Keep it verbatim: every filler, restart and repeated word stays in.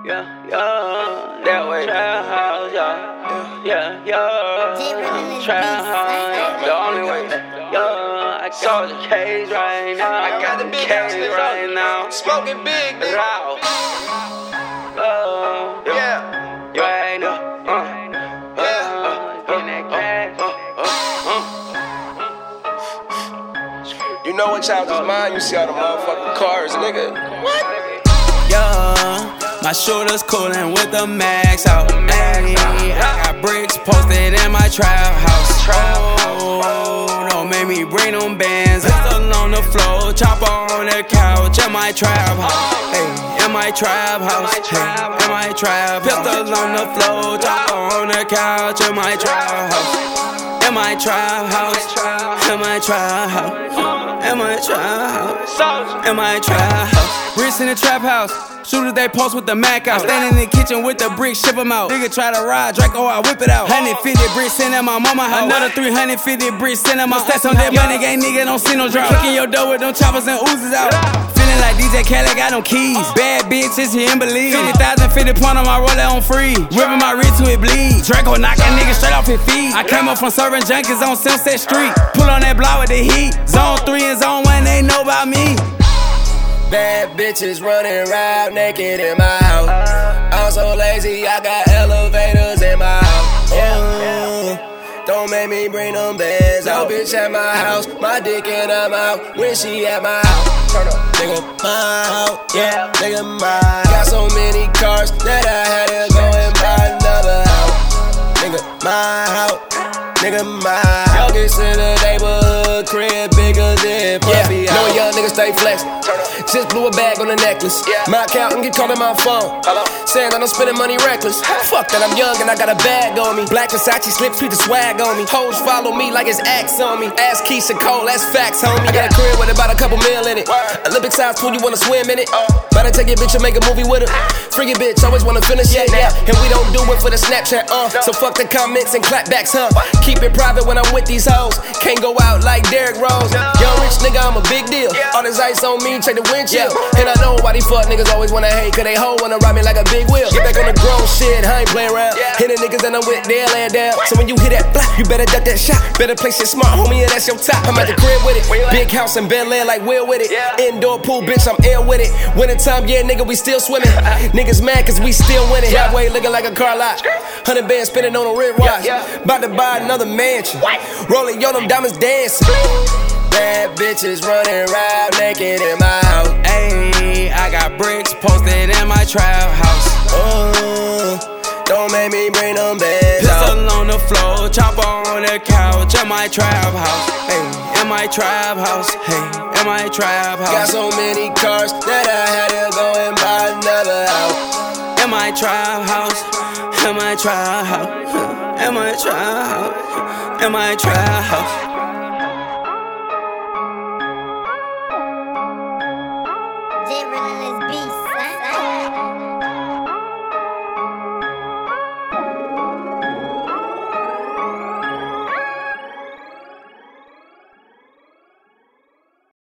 yeah, yeah, that way. Trap house, yeah, yeah, yeah. Trap house, the only way. Yeah, I got the cage right now. I got the big cage house right now. Smoking big, nigga. Loud. Oh, Yeah. you ain't know. Uh, Yeah. getting that cash. You know what child is mine? You see all the motherfucking cars, nigga. What? Yeah, my shooters coolin' with the max out. Ayy, I got bricks posted in my trap house. Oh, don't make me bring them bands. Pistol on the floor, chopper on the couch in my trap house. Hey, in my trap house. Hey, in my trap. Pistol on the floor, chopper on the couch in my trap house. In my trap house. In my trap house. In my trap house. In my trap house. Bricks in the trap house. Shooters they post with the Mac out. Standing in the kitchen with the bricks, ship them out. Nigga try to ride, Draco, I whip it out. one hundred fifty bricks send at my mama house. Another three hundred fifty bricks send at my stats on that money gang, nigga don't see no drop. Kicking your door with them choppers and oozes out. Feeling like D J Khaled got them keys. Bad bitches, he ain't believe. fifty thousand, fifty point on my roller on free. Ripping my wrist till it bleed. Draco knocking niggas straight off his feet. I came up from serving junkies on Sunset Street. Pull on that block with the heat. Zone three and zone one, they know about me. Bad bitches running around naked in my house. I'm so lazy, I got elevators in my house. Oh, don't make me bring them bands out. Bitch at my house, my dick in her mouth when she at my house. Turn up, nigga, my house, yeah, nigga, my house. Got so many cars that I had to go and buy another house. Nigga, my house, nigga, my house. Youngest in the neighborhood, crib bigger than Puffy. Yeah, know a young nigga stay flexin'. Just blew a bag on a necklace. Yeah. My accountant get called on my phone. Hello? Saying that I'm spending money reckless. Fuck that, I'm young and I got a bag on me. Black Versace slips with the swag on me. Hoes follow me like it's axe on me. Ask Keisha Cole, that's facts, homie. I got a crib with about a couple mil in it. Olympic size pool, you wanna swim in it? Better take your bitch and make a movie with her. Free your bitch, always wanna finish it, yeah. And we don't do it for the Snapchat, uh. So fuck the comments and clapbacks, huh? Keep it private when I'm with these hoes. Can't go out like Derrick Rose. Young rich nigga, I'm a big deal. All this ice on me, check the wind chill. And I know why these fuck niggas always wanna hate, cause they hoe wanna ride me like a big wheel. Get back on the grown shit, I ain't playing around. Hit the niggas that I'm with, they'll land down. So when you hit that block, you better duck that shot. Better play shit smart, homie, and that's your top. I'm at the crib with it. Big house in Bel Air like Will with it. Indoor pool, bitch, I'm ill with it. Winter time, yeah, nigga, we still swimming. Niggas mad cause we still winning. Driveway looking like a car lot. Hundred bands spinning on a red watch. About to buy another mansion. Rolling yo, them diamonds dancing. Bad bitches running around naked in my house. Ayy, I got bricks posted in my trap house. Oh, don't make me bring them bands Pistol out. on the floor, chopper on the couch in my trap house. Hey, in my trap house. Hey, in my trap house. Got so many cars that I had to go and buy another house. In my trap house. In my trap house. In my trap house. In my trap house.